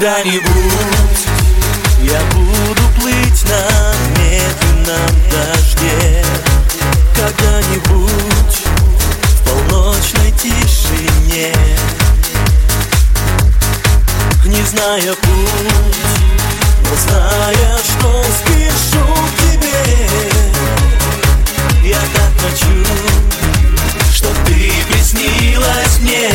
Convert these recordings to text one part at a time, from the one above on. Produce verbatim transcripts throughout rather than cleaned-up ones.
Когда-нибудь я буду плыть на медленном дожде. Когда-нибудь в полночной тишине, не зная путь, но зная, что спешу к тебе. Я так хочу, чтоб ты приснилась мне.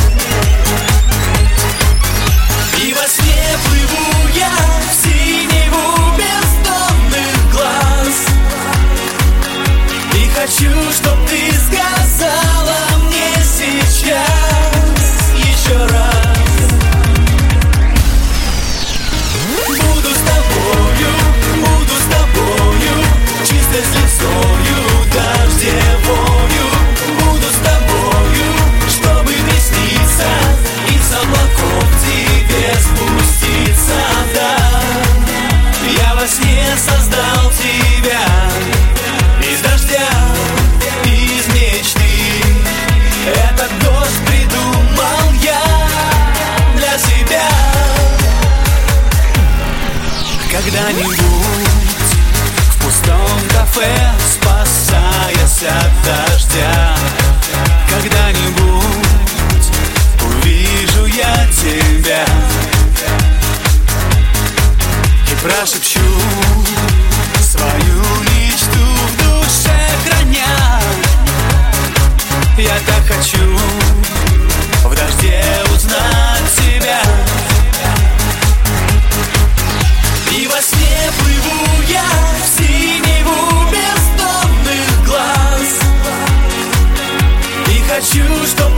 И во сне плыву я в синеву бездонных глаз. И хочу, чтоб ты сказала мне сейчас еще раз: буду с тобою, буду с тобою, чистой слезою, дождевою. Буду с тобою, чтобы присниться и с облаков тебе спуститься, да. Я во сне создал тебя из дождя, из мечты. Этот дождь придумал я для себя. Когда-нибудь в пустом кафе, спасаясь от дождя, когда-нибудь увижу я тебя и прошепчу свою мечту в душе храня. Я так хочу в дожде узнать тебя. И во сне плыву я в синеву бездонных глаз. И хочу, чтобы